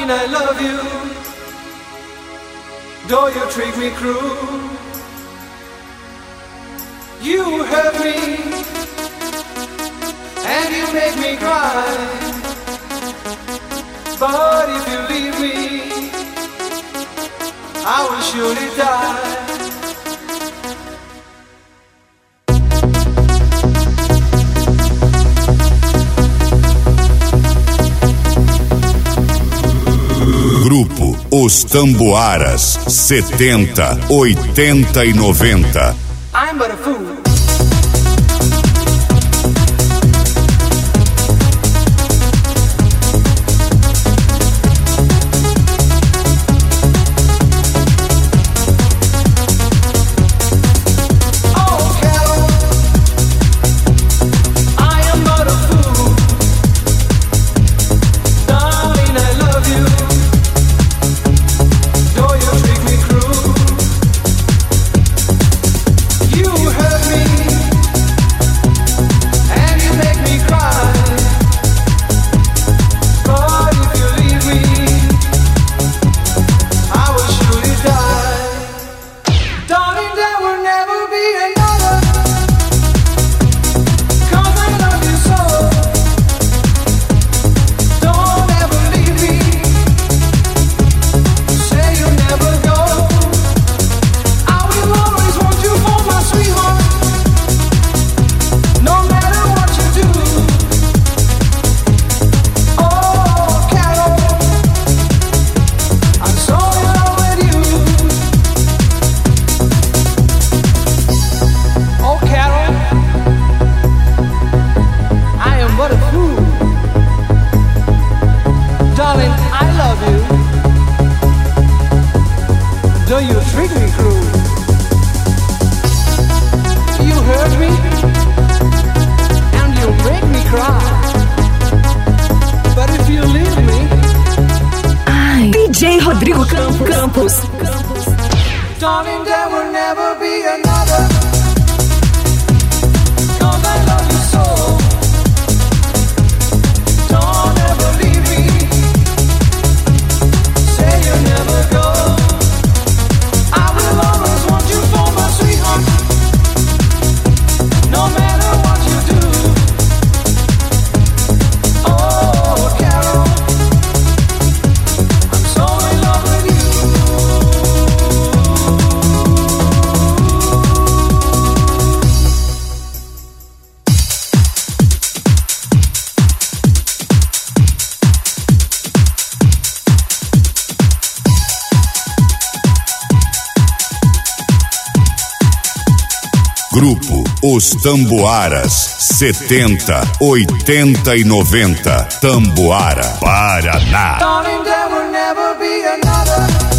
Darling, I love you, though you treat me cruel. You hurt me, and you make me cry. But if you leave me, I will surely die. Grupo Os Tamboaras, 70, 80 e 90. I'm but a fool. Rodrigo Campos. Darling, there will never be another. 'Cause I love you so. Don't ever leave me. Say you'll never go. I will always want you for my sweetheart. No matter what you do. Oh, Carol, I'm so in love with you. Grupo Os Tamboaras, 70, 80 e 90. Tamboara, Paraná. Darling, there will never be another.